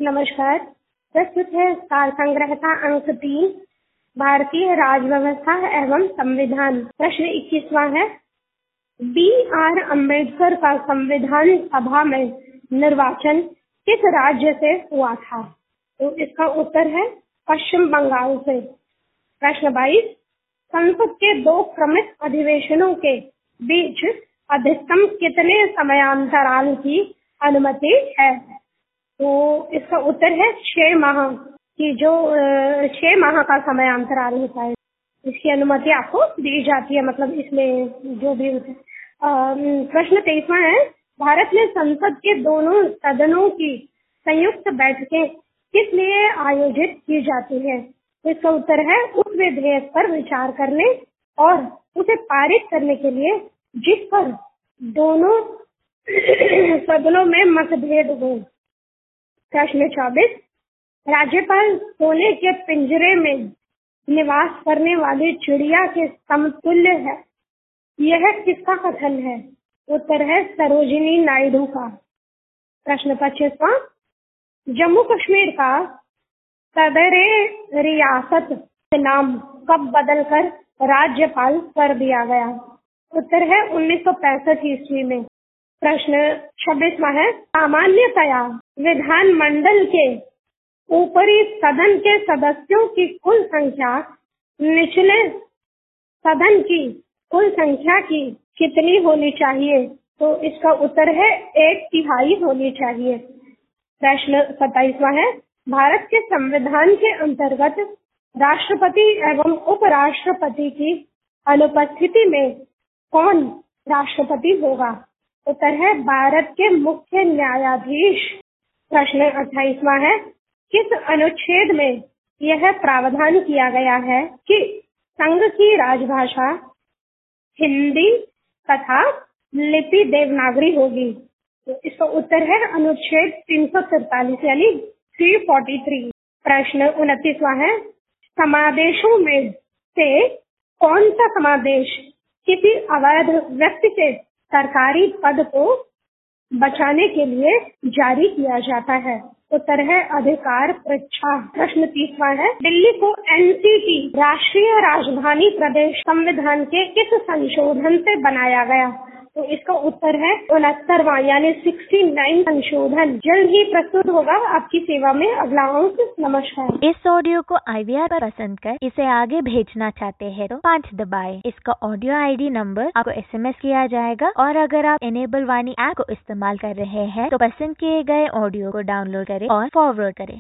नमस्कार। प्रस्तुत है सार संग्रहता अंक 3 भारतीय राजव्यवस्था एवं संविधान। प्रश्न 21वां है, B.R. अम्बेडकर का संविधान सभा में निर्वाचन किस राज्य से हुआ था? तो इसका उत्तर है पश्चिम बंगाल से। प्रश्न 22, संसद के 2 प्रमुख अधिवेशनों के बीच अधिकतम कितने समयांतराल की अनुमति है? तो इसका उत्तर है 6 माह की, जो 6 माह का समयांतराल होता है, इसकी अनुमति आपको दी जाती है, मतलब इसमें जो भी होता है। प्रश्न 23वां है, भारत में संसद के दोनों सदनों की संयुक्त बैठकें किस लिए आयोजित की जाती है? तो इसका उत्तर है उस विधेयक पर विचार करने और उसे पारित करने के लिए जिस पर दोनों सदनों में मतभेद हो। प्रश्न 24, राज्यपाल सोने के पिंजरे में निवास करने वाली चिड़िया के समतुल्य है, यह किसका कथन है? उत्तर है सरोजिनी नायडू का। प्रश्न 25वां, जम्मू कश्मीर का सदर रियासत नाम कब बदलकर राज्यपाल कर दिया गया? उत्तर है 1965 ईस्वी में। प्रश्न 26वां है, सामान्यतया विधानमंडल के ऊपरी सदन के सदस्यों की कुल संख्या निचले सदन की कुल संख्या की कितनी होनी चाहिए? तो इसका उत्तर है 1/3 होनी चाहिए। प्रश्न 27वां है, भारत के संविधान के अंतर्गत राष्ट्रपति एवं उपराष्ट्रपति की अनुपस्थिति में कौन राष्ट्रपति होगा? उत्तर है भारत के मुख्य न्यायाधीश। प्रश्न 28वां है, किस अनुच्छेद में यह प्रावधान किया गया है कि संघ की राजभाषा हिंदी तथा लिपि देवनागरी होगी? तो इसका उत्तर है अनुच्छेद 343 यानी 343। प्रश्न 29वां है, समादेशों में से कौन सा समादेश किसी अवैध व्यक्ति के सरकारी पद को बचाने के लिए जारी किया जाता है? उत्तर है अधिकार परीक्षा। प्रश्न 30वां है, दिल्ली को एनसीटी राष्ट्रीय राजधानी प्रदेश संविधान के किस संशोधन से बनाया गया? तो इसका उत्तर है 69वां यानी 69 संशोधन। जल्द ही प्रस्तुत होगा आपकी सेवा में अगला अंक। नमस्कार। इस ऑडियो को IVR पर पसंद कर इसे आगे भेजना चाहते हैं तो 5 दबाएं। इसका ऑडियो ID नंबर आपको SMS किया जाएगा और अगर आप इनेबल वाणी ऐप को इस्तेमाल कर रहे हैं तो पसंद किए गए ऑडियो को डाउनलोड करें और फॉरवर्ड करें।